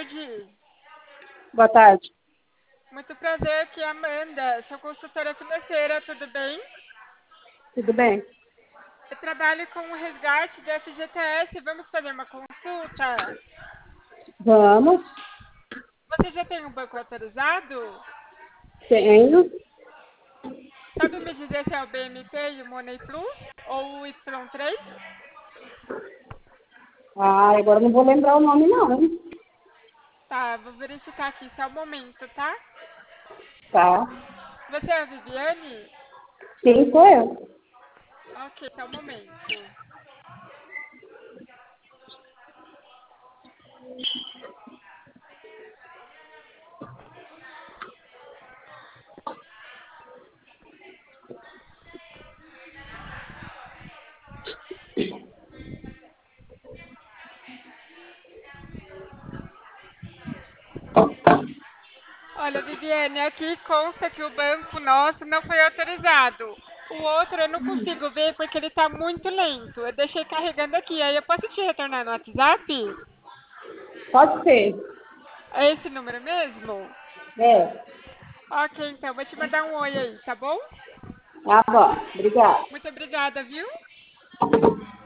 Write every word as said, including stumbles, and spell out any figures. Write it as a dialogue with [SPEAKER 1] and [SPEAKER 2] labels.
[SPEAKER 1] tarde.
[SPEAKER 2] Boa tarde.
[SPEAKER 1] Muito prazer, aqui é a Amanda, sou consultora financeira, tudo bem?
[SPEAKER 2] Tudo bem?
[SPEAKER 1] Eu trabalho com o resgate do F G T S, vamos fazer uma consulta?
[SPEAKER 2] Vamos.
[SPEAKER 1] Você já tem um banco autorizado?
[SPEAKER 2] Tenho.
[SPEAKER 1] Sabe me dizer se é o B M T e o Money Plus ou o Y três?
[SPEAKER 2] Ah, agora não vou lembrar o nome, não.
[SPEAKER 1] Tá, vou verificar aqui só um momento, tá?
[SPEAKER 2] Tá.
[SPEAKER 1] Você é a Viviane?
[SPEAKER 2] Sim, sou eu.
[SPEAKER 1] Ok, só um momento. Olha, Viviane, aqui consta que o banco nosso não foi autorizado. O outro eu não consigo ver porque ele está muito lento. Eu deixei carregando aqui. Aí eu posso te retornar no WhatsApp?
[SPEAKER 2] Pode ser.
[SPEAKER 1] É esse número mesmo?
[SPEAKER 2] É.
[SPEAKER 1] Ok, então, vou te mandar um oi aí, tá bom?
[SPEAKER 2] Tá bom. Obrigada.
[SPEAKER 1] Muito obrigada, viu?